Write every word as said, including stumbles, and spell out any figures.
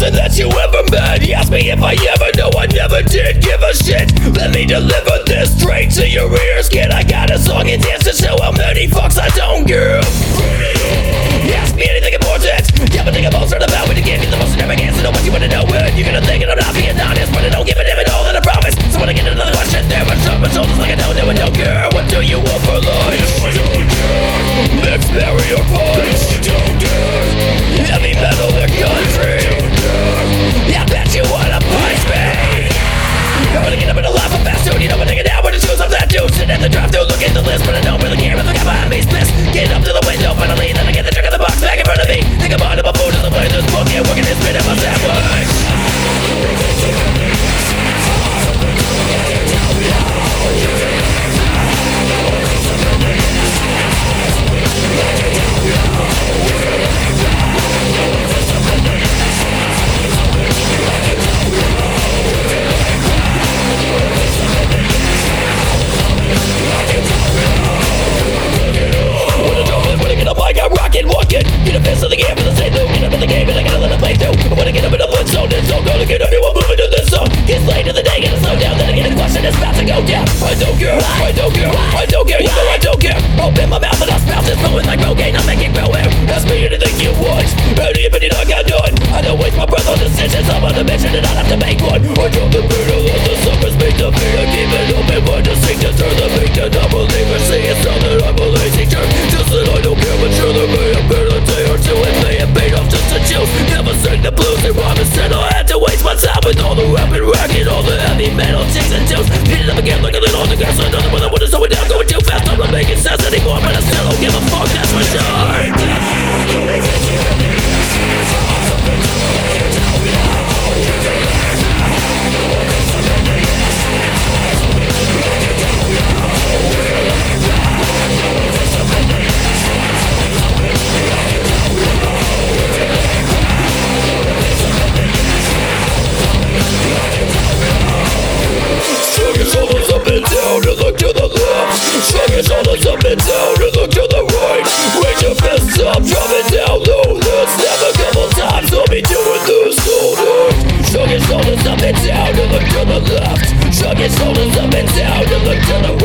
person that you ever met. He asked me if I ever know, I never did give a shit. Let me deliver this straight to your ears, kid. I got a song and dance to show how many fucks I don't give. He asked me anything important, yeah, but think I'm all certain about when you give me the most never answer. Know what you wanna know when you're gonna think and I'm not being honest, but I don't give a damn at all that I promise. So when I get another question, there I shrug my shoulders like I don't know and don't care. What do you want for lunch? Mixed berry or punch? Heavy metal or country? I bet you wanna punch me. I wanna get up and laugh and fast, dude. You know what, nigga, now when the shoes up that dude. Sitting at the drive through, look at the list, but I don't really care if the guy behind me's pissed. Get up to the window, finally, then I get the trick of the box back in front of me. Think about it, my food is the way this book, and working this bit of my sandwich. Get a fist of the game for the same loop. Get up in the game and I gotta let it play through. I wanna get up in the foot zone, it's so gonna get everyone moving to this song. Gets late in the day, gotta slow down, then I get a question that's about to go down. I don't care, I don't care, I don't care, you know I don't care. Open my mouth and I'll spout this flowing like Rogaine, I'll make it grow air. Ask me anything you want, any opinion I got done. I don't waste my breath on decisions, I'm on a mission and I have to make one. I drop the beat, I let the suckers beat the beat. I keep it open, mind to sing to turn the beat. And I believe and see it's not that I'm a lazy jerk. Just that I don't care, but sure there may have been a day or two and they have paid off just to choose. Never sing the blues and rhyme instead I had to waste my time with all the rap and racket, all the heavy metal chicks and tunes. Beat it up again like a little on the gas. Another one I wanna slow it down, going too fast. I'm not making sense anymore, but I still don't give a fuck, that's for sure. Shrug your shoulders up and down and look to the right. Raise your fists up, drop it down low. Let's snap a couple times, don't be doing this all night. Shrug your shoulders up and down and look to the left. Shrug your shoulders up and down and look to the right.